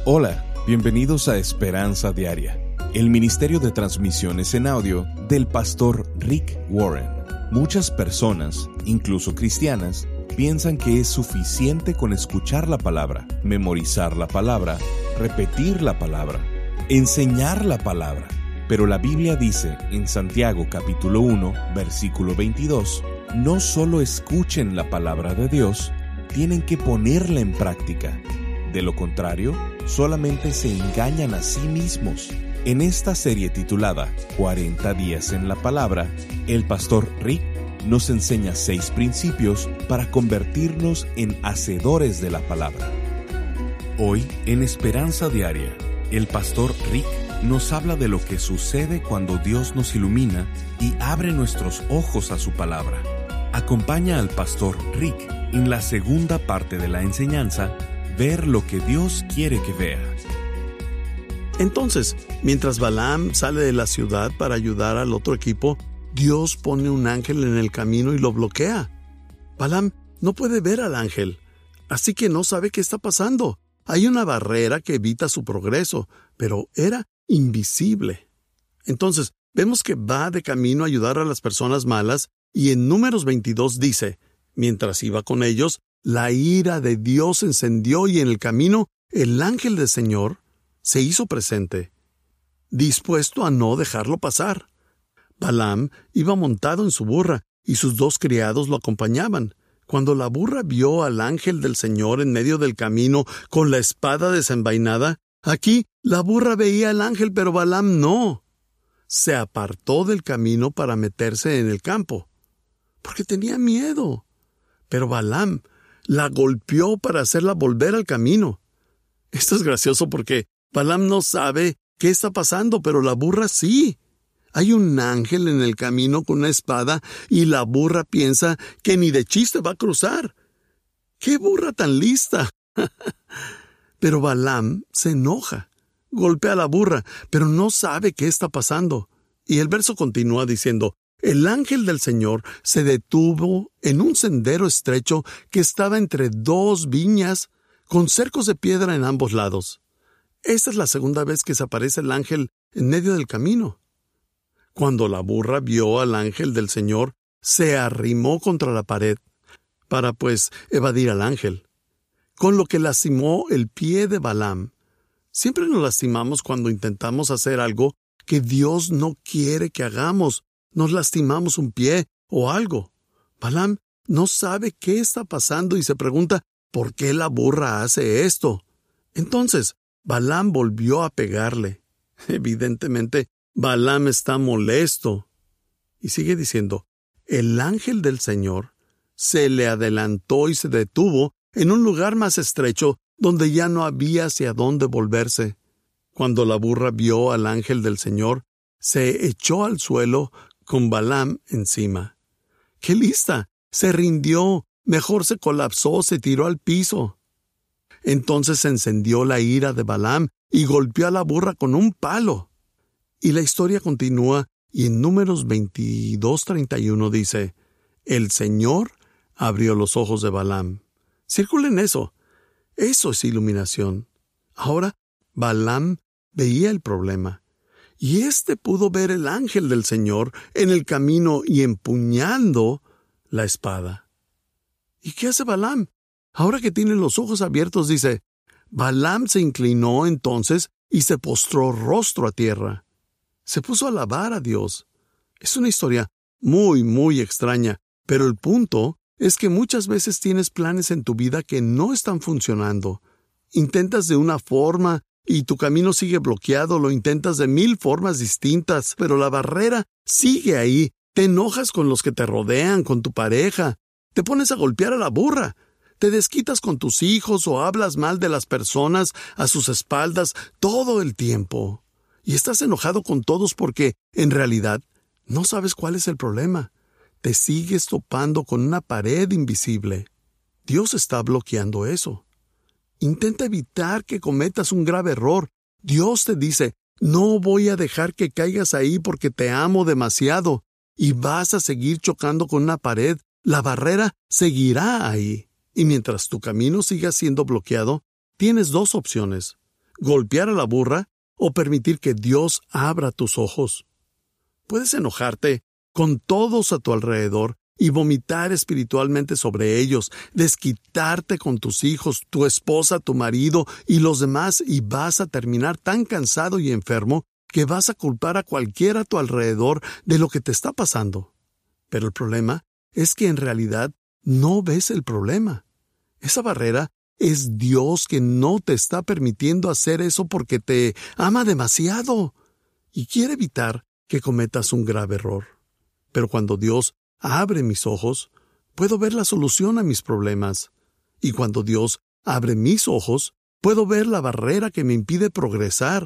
Hola, bienvenidos a Esperanza Diaria, el ministerio de transmisiones en audio del pastor Rick Warren. Muchas personas, incluso cristianas, piensan que es suficiente con escuchar la palabra, memorizar la palabra, repetir la palabra, enseñar la palabra. Pero la Biblia dice en Santiago capítulo 1, versículo 22, no solo escuchen la palabra de Dios, tienen que ponerla en práctica. De lo contrario, solamente se engañan a sí mismos. En esta serie titulada 40 días en la palabra, el pastor Rick nos enseña 6 principios para convertirnos en hacedores de la palabra. Hoy, en Esperanza Diaria, el pastor Rick nos habla de lo que sucede cuando Dios nos ilumina y abre nuestros ojos a su palabra. Acompaña al pastor Rick en la segunda parte de la enseñanza, ver lo que Dios quiere que veas. Entonces, mientras Balaam sale de la ciudad para ayudar al otro equipo, Dios pone un ángel en el camino y lo bloquea. Balaam no puede ver al ángel, así que no sabe qué está pasando. Hay una barrera que evita su progreso, pero era invisible. Entonces, vemos que va de camino a ayudar a las personas malas, y en Números 22 dice, mientras iba con ellos, la ira de Dios se encendió y en el camino el ángel del Señor se hizo presente, dispuesto a no dejarlo pasar. Balaam iba montado en su burra y sus 2 criados lo acompañaban. Cuando la burra vio al ángel del Señor en medio del camino con la espada desenvainada, aquí la burra veía al ángel, pero Balaam no. Se apartó del camino para meterse en el campo, porque tenía miedo. Pero Balaam la golpeó para hacerla volver al camino. Esto es gracioso porque Balaam no sabe qué está pasando, pero la burra sí. Hay un ángel en el camino con una espada y la burra piensa que ni de chiste va a cruzar. ¡Qué burra tan lista! Pero Balaam se enoja, golpea a la burra, pero no sabe qué está pasando. Y el verso continúa diciendo, el ángel del Señor se detuvo en un sendero estrecho que estaba entre 2 viñas con cercos de piedra en ambos lados. Esta es la segunda vez que se aparece el ángel en medio del camino. Cuando la burra vio al ángel del Señor, se arrimó contra la pared para, evadir al ángel, con lo que lastimó el pie de Balaam. Siempre nos lastimamos cuando intentamos hacer algo que Dios no quiere que hagamos. Nos lastimamos un pie o algo. Balaam no sabe qué está pasando y se pregunta, ¿por qué la burra hace esto? Entonces, Balaam volvió a pegarle. Evidentemente, Balaam está molesto. Y sigue diciendo, el ángel del Señor se le adelantó y se detuvo en un lugar más estrecho donde ya no había hacia dónde volverse. Cuando la burra vio al ángel del Señor, se echó al suelo con Balaam encima. ¡Qué lista! Se rindió, mejor se colapsó, se tiró al piso. Entonces se encendió la ira de Balaam y golpeó a la burra con un palo. Y la historia continúa y en Números 22:31 dice, el Señor abrió los ojos de Balaam. Circulen eso. Eso es iluminación. Ahora Balaam veía el problema. Y pudo ver el ángel del Señor en el camino y empuñando la espada. ¿Y qué hace Balaam? Ahora que tiene los ojos abiertos, dice, Balaam se inclinó entonces y se postró rostro a tierra. Se puso a alabar a Dios. Es una historia muy, muy extraña, pero el punto es que muchas veces tienes planes en tu vida que no están funcionando. Intentas de una forma y tu camino sigue bloqueado, lo intentas de 1000 formas distintas, pero la barrera sigue ahí. Te enojas con los que te rodean, con tu pareja. Te pones a golpear a la burra. Te desquitas con tus hijos o hablas mal de las personas a sus espaldas todo el tiempo. Y estás enojado con todos porque, en realidad, no sabes cuál es el problema. Te sigues topando con una pared invisible. Dios está bloqueando eso. Intenta evitar que cometas un grave error. Dios te dice, no voy a dejar que caigas ahí porque te amo demasiado. Y vas a seguir chocando con una pared. La barrera seguirá ahí. Y mientras tu camino siga siendo bloqueado, tienes 2 opciones. golpear a la burra o permitir que Dios abra tus ojos. Puedes enojarte con todos a tu alrededor y vomitar espiritualmente sobre ellos, desquitarte con tus hijos, tu esposa, tu marido y los demás, y vas a terminar tan cansado y enfermo que vas a culpar a cualquiera a tu alrededor de lo que te está pasando. Pero el problema es que en realidad no ves el problema. Esa barrera es Dios que no te está permitiendo hacer eso porque te ama demasiado y quiere evitar que cometas un grave error. Pero cuando Dios abre mis ojos, puedo ver la solución a mis problemas. Y cuando Dios abre mis ojos, puedo ver la barrera que me impide progresar.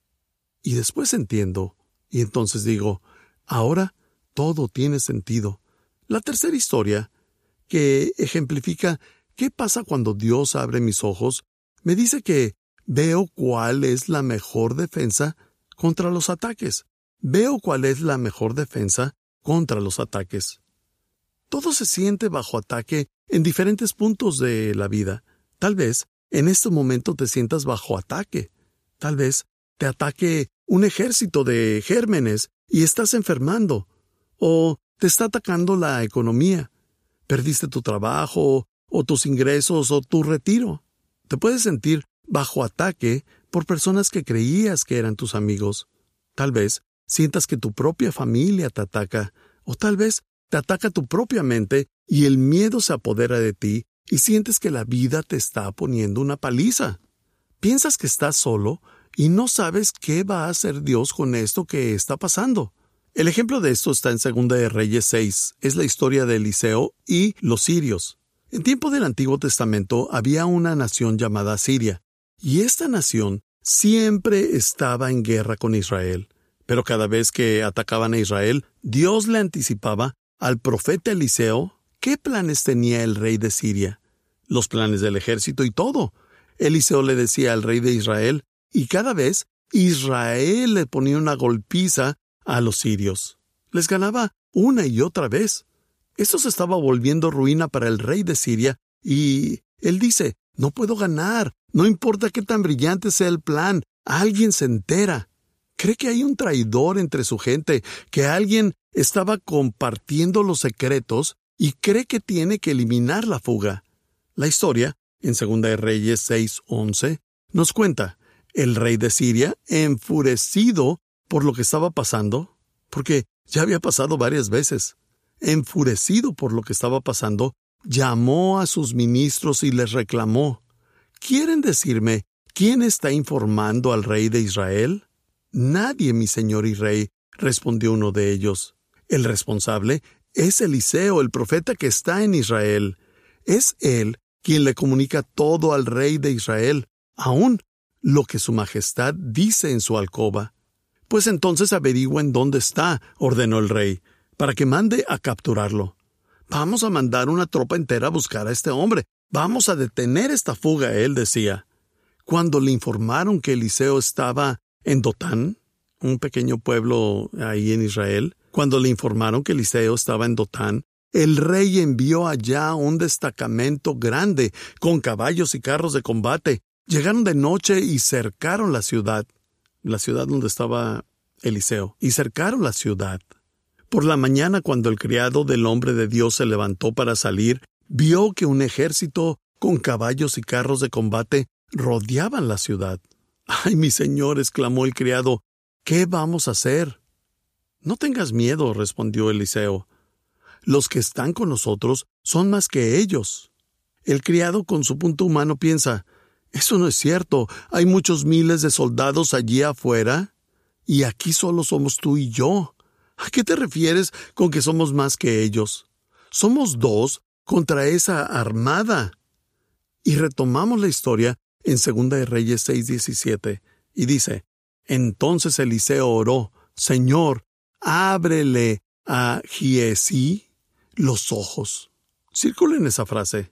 Y después entiendo, y entonces digo, ahora todo tiene sentido. La tercera historia, que ejemplifica qué pasa cuando Dios abre mis ojos, me dice que veo cuál es la mejor defensa contra los ataques. Veo cuál es la mejor defensa contra los ataques. Todo se siente bajo ataque en diferentes puntos de la vida. Tal vez en este momento te sientas bajo ataque. Tal vez te ataque un ejército de gérmenes y estás enfermando. O te está atacando la economía. Perdiste tu trabajo, o tus ingresos, o tu retiro. Te puedes sentir bajo ataque por personas que creías que eran tus amigos. Tal vez sientas que tu propia familia te ataca, o tal vez te ataca tu propia mente y el miedo se apodera de ti y sientes que la vida te está poniendo una paliza. Piensas que estás solo y no sabes qué va a hacer Dios con esto que está pasando. El ejemplo de esto está en 2 de Reyes 6. Es la historia de Eliseo y los sirios. En tiempo del Antiguo Testamento había una nación llamada Siria, y esta nación siempre estaba en guerra con Israel. Pero cada vez que atacaban a Israel, Dios le anticipaba al profeta Eliseo qué planes tenía el rey de Siria, los planes del ejército y todo. Eliseo le decía al rey de Israel, y cada vez Israel le ponía una golpiza a los sirios. Les ganaba una y otra vez. Esto se estaba volviendo ruina para el rey de Siria, y él dice, no puedo ganar, no importa qué tan brillante sea el plan, alguien se entera. Cree que hay un traidor entre su gente, que alguien estaba compartiendo los secretos y cree que tiene que eliminar la fuga. La historia, en 2 de Reyes 6:11, nos cuenta, el rey de Siria, enfurecido por lo que estaba pasando, porque ya había pasado varias veces, enfurecido por lo que estaba pasando, llamó a sus ministros y les reclamó, ¿quieren decirme quién está informando al rey de Israel? Nadie, mi señor y rey, respondió uno de ellos. El responsable es Eliseo, el profeta que está en Israel. Es él quien le comunica todo al rey de Israel, aún lo que su majestad dice en su alcoba. Pues entonces averigüen dónde está, ordenó el rey, para que mande a capturarlo. Vamos a mandar una tropa entera a buscar a este hombre. Vamos a detener esta fuga, él decía. Cuando le informaron que Eliseo estaba en Dotán, un pequeño pueblo ahí en Israel, cuando le informaron que Eliseo estaba en Dotán, el rey envió allá un destacamento grande con caballos y carros de combate. Llegaron de noche y cercaron la ciudad donde estaba Eliseo, y cercaron la ciudad. Por la mañana, cuando el criado del hombre de Dios se levantó para salir, vio que un ejército con caballos y carros de combate rodeaban la ciudad. «¡Ay, mi señor!», exclamó el criado, «¿qué vamos a hacer?». «No tengas miedo», respondió Eliseo. «Los que están con nosotros son más que ellos». El criado, con su punto humano, piensa, «Eso no es cierto. Hay muchos miles de soldados allí afuera, y aquí solo somos tú y yo. ¿A qué te refieres con que somos más que ellos? Somos 2 contra esa armada». Y retomamos la historia en 2 de Reyes 6:17, y dice, entonces Eliseo oró, «Señor, ábrele a Giezi los ojos». Circulen esa frase.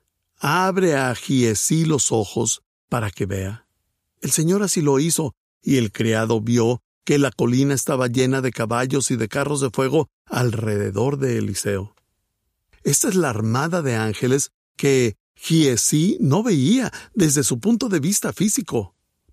«Abre a Giezi los ojos para que vea». El Señor así lo hizo, y el criado vio que la colina estaba llena de caballos y de carros de fuego alrededor de Eliseo. Esta es la armada de ángeles que Giezi no veía desde su punto de vista físico,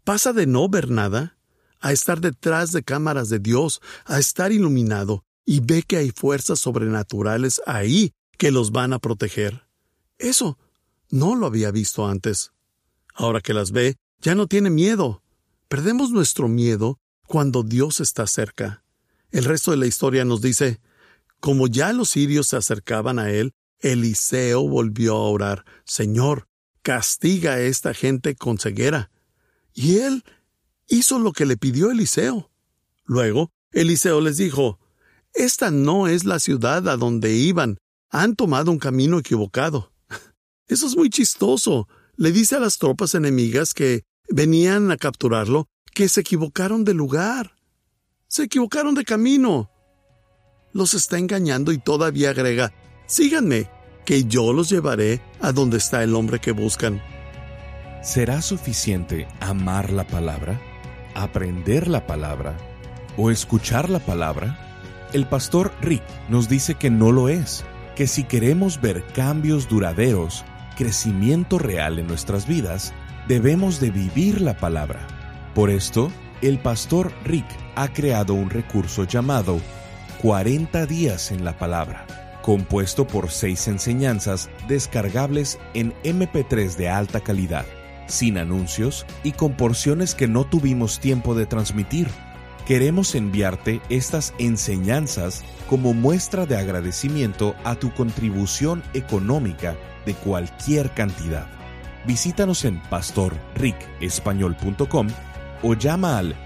Pasa de no ver nada a estar detrás de cámaras de Dios, a estar iluminado y ve que hay fuerzas sobrenaturales ahí que los van a proteger. Eso no lo había visto antes. Ahora que las ve, ya no tiene miedo. Perdemos nuestro miedo cuando Dios está cerca. El resto de la historia nos dice, como ya los sirios se acercaban a él, Eliseo volvió a orar, Señor, castiga a esta gente con ceguera. Y él hizo lo que le pidió Eliseo. Luego, Eliseo les dijo, esta no es la ciudad a donde iban, han tomado un camino equivocado. Eso es muy chistoso. Le dice a las tropas enemigas que venían a capturarlo que se equivocaron de lugar. Se equivocaron de camino. Los está engañando y todavía agrega, síganme, que yo los llevaré a donde está el hombre que buscan. ¿Será suficiente amar la palabra, aprender la palabra o escuchar la palabra? El pastor Rick nos dice que no lo es, que si queremos ver cambios duraderos, crecimiento real en nuestras vidas, debemos de vivir la palabra. Por esto, el pastor Rick ha creado un recurso llamado 40 días en la palabra, compuesto por 6 enseñanzas descargables en MP3 de alta calidad, sin anuncios y con porciones que no tuvimos tiempo de transmitir. Queremos enviarte estas enseñanzas como muestra de agradecimiento a tu contribución económica de cualquier cantidad. Visítanos en pastorricespañol.com o llama al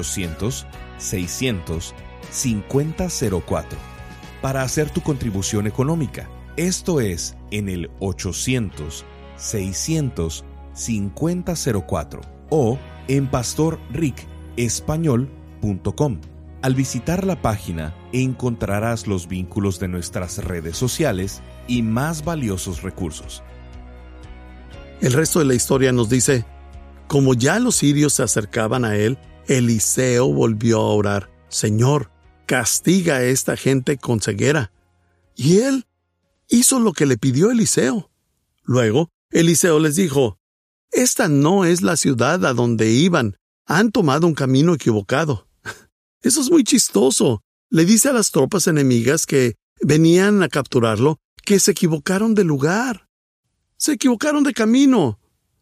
800-600-5004 para hacer tu contribución económica. Esto es en el 800-600-5004 o en pastorricespañol.com. Al visitar la página encontrarás los vínculos de nuestras redes sociales y más valiosos recursos. El resto de la historia nos dice, como ya los sirios se acercaban a él, Eliseo volvió a orar, Señor, castiga a esta gente con ceguera. Y él hizo lo que le pidió Eliseo. Luego, Eliseo les dijo, esta no es la ciudad a donde iban, han tomado un camino equivocado. Eso es muy chistoso. Le dice a las tropas enemigas que venían a capturarlo que se equivocaron de lugar. Se equivocaron de camino.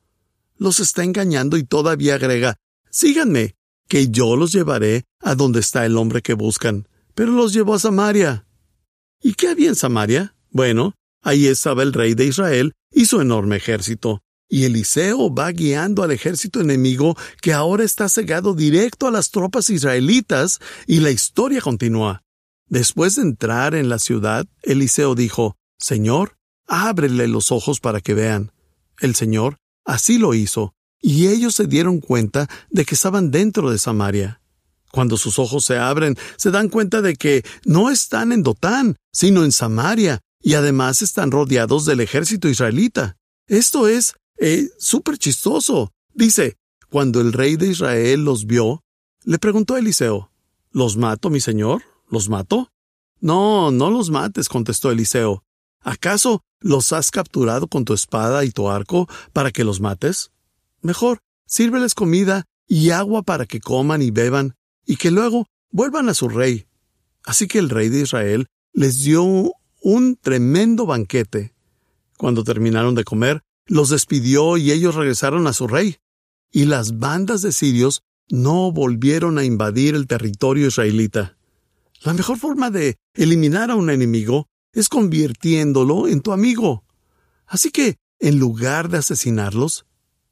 Los está engañando y todavía agrega, síganme, que yo los llevaré a donde está el hombre que buscan. Pero los llevó a Samaria. ¿Y qué había en Samaria? Bueno, ahí estaba el rey de Israel y su enorme ejército. Y Eliseo va guiando al ejército enemigo que ahora está cegado directo a las tropas israelitas y la historia continúa. Después de entrar en la ciudad, Eliseo dijo, Señor, ábrele los ojos para que vean. El Señor así lo hizo, y ellos se dieron cuenta de que estaban dentro de Samaria. Cuando sus ojos se abren, se dan cuenta de que no están en Dotán, sino en Samaria, y además están rodeados del ejército israelita. Esto es súper chistoso. Dice, cuando el rey de Israel los vio, le preguntó a Eliseo, ¿los mato, mi señor? ¿Los mato? No, no los mates, contestó Eliseo. ¿Acaso los has capturado con tu espada y tu arco para que los mates? Mejor, sírveles comida y agua para que coman y beban, y que luego vuelvan a su rey. Así que el rey de Israel les dio un tremendo banquete. Cuando terminaron de comer, los despidió y ellos regresaron a su rey. Y las bandas de sirios no volvieron a invadir el territorio israelita. La mejor forma de eliminar a un enemigo es convirtiéndolo en tu amigo. Así que, en lugar de asesinarlos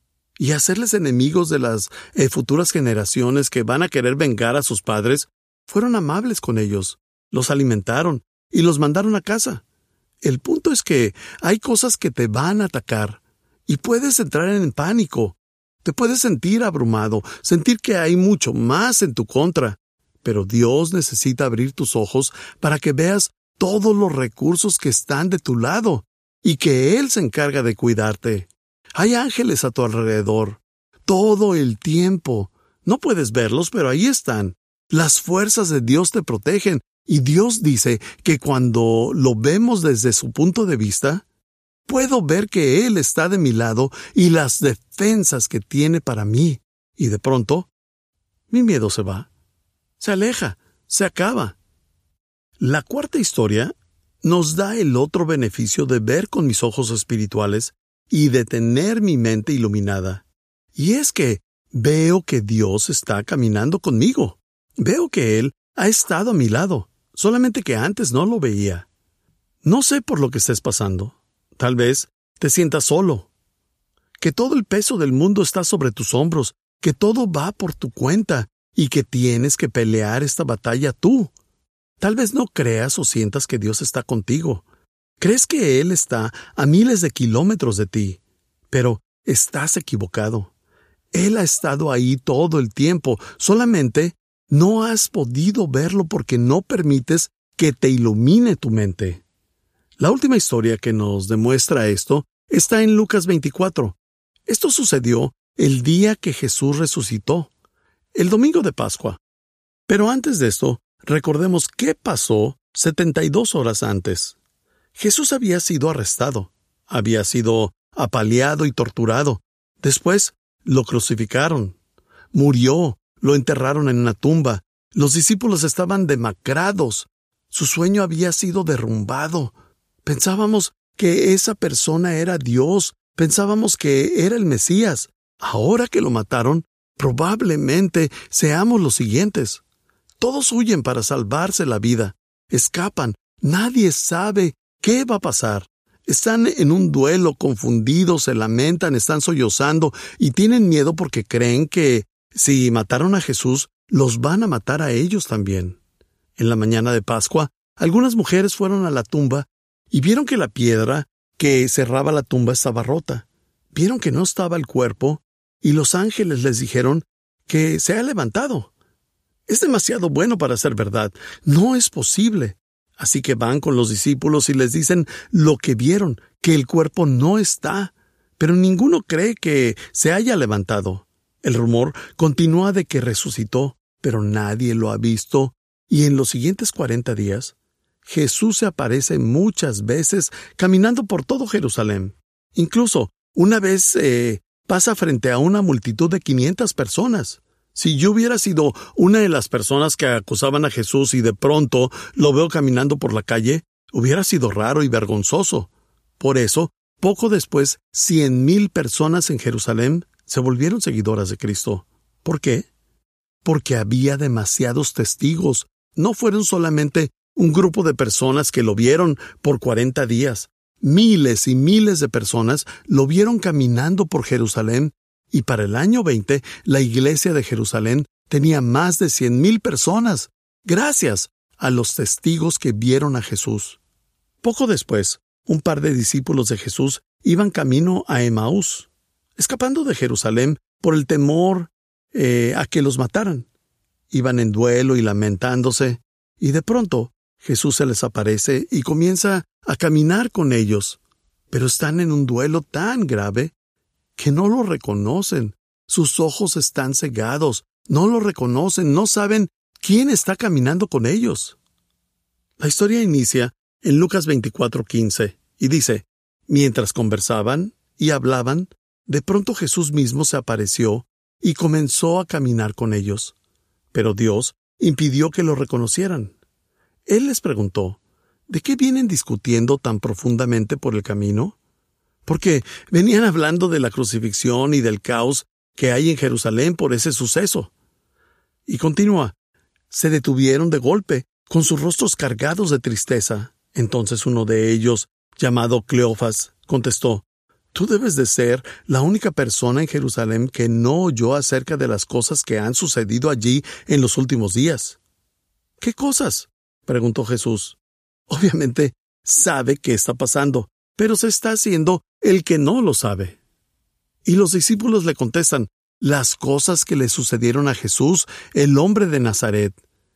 y hacerles enemigos de las futuras generaciones que van a querer vengar a sus padres, fueron amables con ellos, los alimentaron y los mandaron a casa. El punto es que hay cosas que te van a atacar y puedes entrar en pánico. Te puedes sentir abrumado, sentir que hay mucho más en tu contra. Pero Dios necesita abrir tus ojos para que veas todos los recursos que están de tu lado y que Él se encarga de cuidarte. Hay ángeles a tu alrededor, todo el tiempo. No puedes verlos, pero ahí están. Las fuerzas de Dios te protegen y Dios dice que cuando lo vemos desde su punto de vista, puedo ver que Él está de mi lado y las defensas que tiene para mí. Y de pronto, mi miedo se va, se aleja, se acaba. La cuarta historia nos da el otro beneficio de ver con mis ojos espirituales y de tener mi mente iluminada. Y es que veo que Dios está caminando conmigo. Veo que Él ha estado a mi lado, solamente que antes no lo veía. No sé por lo que estés pasando. Tal vez te sientas solo, que todo el peso del mundo está sobre tus hombros, que todo va por tu cuenta y que tienes que pelear esta batalla tú. Tal vez no creas o sientas que Dios está contigo. Crees que Él está a miles de kilómetros de ti, pero estás equivocado. Él ha estado ahí todo el tiempo, solamente no has podido verlo porque no permites que te ilumine tu mente. La última historia que nos demuestra esto está en Lucas 24. Esto sucedió el día que Jesús resucitó, el domingo de Pascua. Pero antes de esto, recordemos qué pasó 72 horas antes. Jesús había sido arrestado, había sido apaleado y torturado. Después lo crucificaron, murió, lo enterraron en una tumba. Los discípulos estaban demacrados. Su sueño había sido derrumbado. Pensábamos que esa persona era Dios. Pensábamos que era el Mesías. Ahora que lo mataron, probablemente seamos los siguientes. Todos huyen para salvarse la vida. Escapan. Nadie sabe qué va a pasar. Están en un duelo, confundidos, se lamentan, están sollozando y tienen miedo porque creen que si mataron a Jesús, los van a matar a ellos también. En la mañana de Pascua, algunas mujeres fueron a la tumba y vieron que la piedra que cerraba la tumba estaba rota. Vieron que no estaba el cuerpo y los ángeles les dijeron que se ha levantado. Es demasiado bueno para ser verdad. No es posible. Así que van con los discípulos y les dicen lo que vieron, que el cuerpo no está, pero ninguno cree que se haya levantado. El rumor continúa de que resucitó, pero nadie lo ha visto, y en los siguientes 40 días, Jesús se aparece muchas veces caminando por todo Jerusalén. Incluso, una vez pasa frente a una multitud de 500 personas. Si yo hubiera sido una de las personas que acusaban a Jesús y de pronto lo veo caminando por la calle, hubiera sido raro y vergonzoso. Por eso, poco después, 100,000 personas en Jerusalén se volvieron seguidoras de Cristo. ¿Por qué? Porque había demasiados testigos. No fueron solamente un grupo de personas que lo vieron por 40 días. Miles y miles de personas lo vieron caminando por Jerusalén. Y para el año 20, la iglesia de Jerusalén tenía más de 100,000 personas, gracias a los testigos que vieron a Jesús. Poco después, un par de discípulos de Jesús iban camino a Emaús, escapando de Jerusalén por el temor a que los mataran. Iban en duelo y lamentándose, y de pronto Jesús se les aparece y comienza a caminar con ellos, pero están en un duelo tan grave que no lo reconocen. Sus ojos están cegados, no lo reconocen, no saben quién está caminando con ellos. La historia inicia en Lucas 24:15 y dice: mientras conversaban y hablaban, de pronto Jesús mismo se apareció y comenzó a caminar con ellos. Pero Dios impidió que lo reconocieran. Él les preguntó: ¿de qué vienen discutiendo tan profundamente por el camino? Porque venían hablando de la crucifixión y del caos que hay en Jerusalén por ese suceso. Y continúa: se detuvieron de golpe, con sus rostros cargados de tristeza. Entonces uno de ellos, llamado Cleofas, contestó: tú debes de ser la única persona en Jerusalén que no oyó acerca de las cosas que han sucedido allí en los últimos días. ¿Qué cosas?, preguntó Jesús. Obviamente sabe qué está pasando, pero se está haciendo el que no lo sabe. Y los discípulos le contestan: las cosas que le sucedieron a Jesús, el hombre de Nazaret.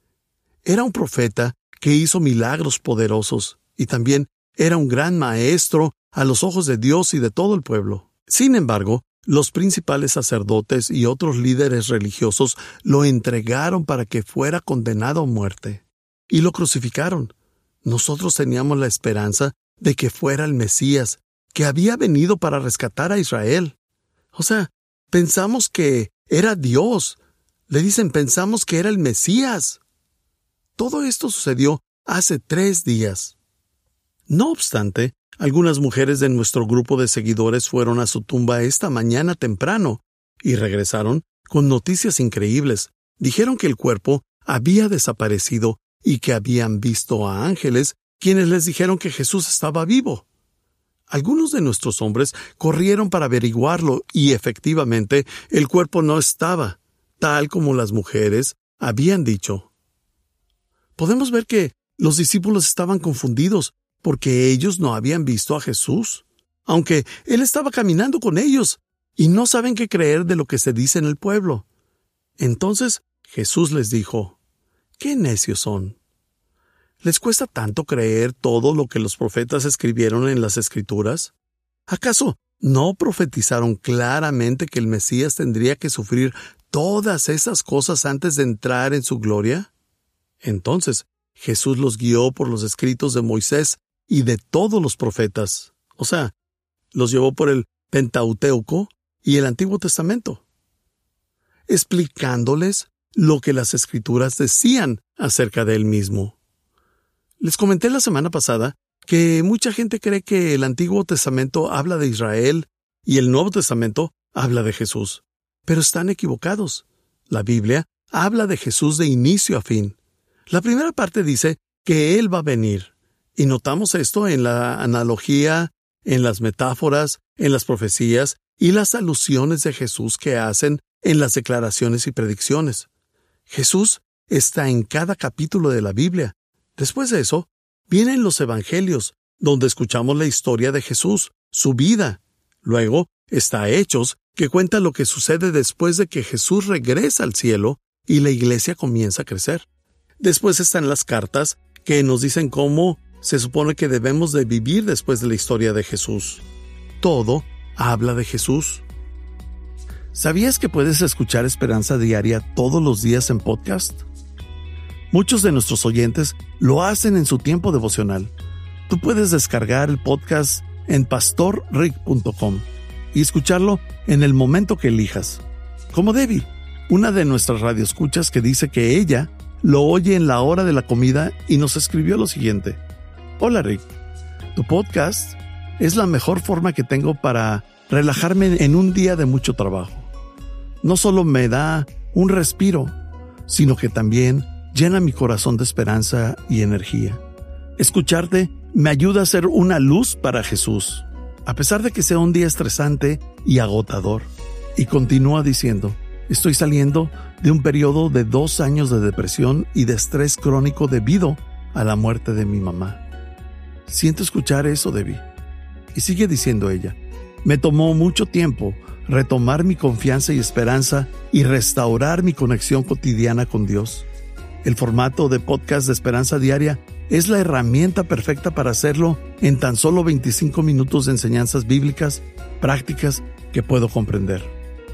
Era un profeta que hizo milagros poderosos, y también era un gran maestro a los ojos de Dios y de todo el pueblo. Sin embargo, los principales sacerdotes y otros líderes religiosos lo entregaron para que fuera condenado a muerte, y lo crucificaron. Nosotros teníamos la esperanza de que fuera el Mesías, que había venido para rescatar a Israel. O sea, pensamos que era Dios. Le dicen, pensamos que era el Mesías. Todo esto sucedió hace 3 días. No obstante, algunas mujeres de nuestro grupo de seguidores fueron a su tumba esta mañana temprano y regresaron con noticias increíbles. Dijeron que el cuerpo había desaparecido y que habían visto a ángeles quienes les dijeron que Jesús estaba vivo. Algunos de nuestros hombres corrieron para averiguarlo y efectivamente el cuerpo no estaba, tal como las mujeres habían dicho. Podemos ver que los discípulos estaban confundidos porque ellos no habían visto a Jesús, aunque Él estaba caminando con ellos, y no saben qué creer de lo que se dice en el pueblo. Entonces Jesús les dijo, «¿Qué necios son? ¿Les cuesta tanto creer todo lo que los profetas escribieron en las Escrituras? ¿Acaso no profetizaron claramente que el Mesías tendría que sufrir todas esas cosas antes de entrar en su gloria?» Entonces Jesús los guió por los escritos de Moisés y de todos los profetas. O sea, los llevó por el Pentateuco y el Antiguo Testamento, explicándoles lo que las Escrituras decían acerca de Él mismo. Les comenté la semana pasada que mucha gente cree que el Antiguo Testamento habla de Israel y el Nuevo Testamento habla de Jesús. Pero están equivocados. La Biblia habla de Jesús de inicio a fin. La primera parte dice que Él va a venir. Y notamos esto en la analogía, en las metáforas, en las profecías y las alusiones de Jesús que hacen en las declaraciones y predicciones. Jesús está en cada capítulo de la Biblia. Después de eso, vienen los Evangelios, donde escuchamos la historia de Jesús, su vida. Luego está Hechos, que cuenta lo que sucede después de que Jesús regresa al cielo y la iglesia comienza a crecer. Después están las cartas, que nos dicen cómo se supone que debemos de vivir después de la historia de Jesús. Todo habla de Jesús. ¿Sabías que puedes escuchar Esperanza Diaria todos los días en podcast? Muchos de nuestros oyentes lo hacen en su tiempo devocional. Tú puedes descargar el podcast en pastorrick.com y escucharlo en el momento que elijas. Como Debbie, una de nuestras radioescuchas que dice que ella lo oye en la hora de la comida y nos escribió lo siguiente. Hola Rick, tu podcast es la mejor forma que tengo para relajarme en un día de mucho trabajo. No solo me da un respiro, sino que también llena mi corazón de esperanza y energía. Escucharte me ayuda a ser una luz para Jesús, a pesar de que sea un día estresante y agotador. Y continúa diciendo, estoy saliendo de un periodo de 2 años de depresión y de estrés crónico debido a la muerte de mi mamá. Siento escuchar eso, Debbie. Y sigue diciendo ella, me tomó mucho tiempo retomar mi confianza y esperanza y restaurar mi conexión cotidiana con Dios. El formato de podcast de Esperanza Diaria es la herramienta perfecta para hacerlo en tan solo 25 minutos de enseñanzas bíblicas, prácticas que puedo comprender.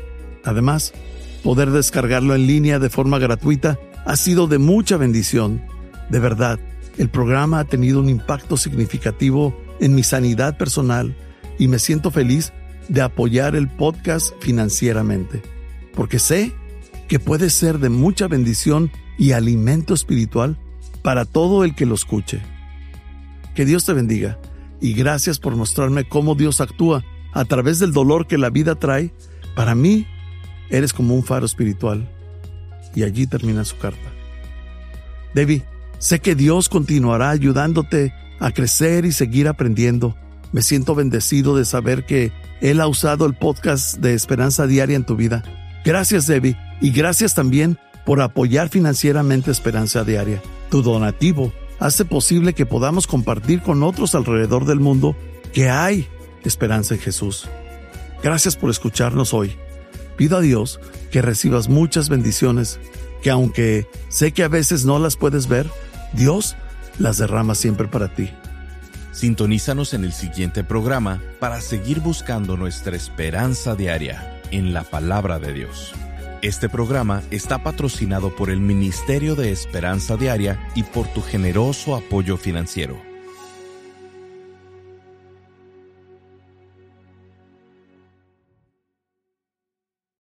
Además, poder descargarlo en línea de forma gratuita ha sido de mucha bendición. De verdad, el programa ha tenido un impacto significativo en mi sanidad personal y me siento feliz de apoyar el podcast financieramente, porque sé que puede ser de mucha bendición y alimento espiritual para todo el que lo escuche. Que Dios te bendiga y gracias por mostrarme cómo Dios actúa a través del dolor que la vida trae. Para mí, eres como un faro espiritual. Y allí termina su carta. Debbie, sé que Dios continuará ayudándote a crecer y seguir aprendiendo. Me siento bendecido de saber que Él ha usado el podcast de Esperanza Diaria en tu vida. Gracias, Debbie, y gracias también por apoyar financieramente Esperanza Diaria. Tu donativo hace posible que podamos compartir con otros alrededor del mundo que hay esperanza en Jesús. Gracias por escucharnos hoy. Pido a Dios que recibas muchas bendiciones, que aunque sé que a veces no las puedes ver, Dios las derrama siempre para ti. Sintonízanos en el siguiente programa para seguir buscando nuestra esperanza diaria en la palabra de Dios. Este programa está patrocinado por el Ministerio de Esperanza Diaria y por tu generoso apoyo financiero.